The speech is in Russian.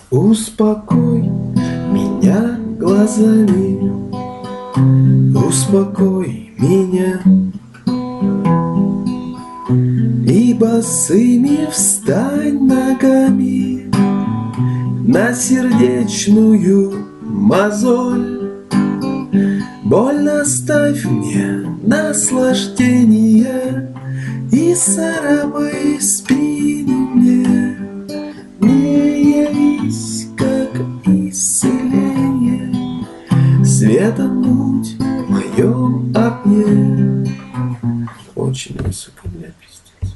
Успокой меня глазами, успокой меня, и босыми встань ногами на сердечную мозоль. Боль оставь мне наслаждение и царапай спину мне. Не явись, как исцеление, светом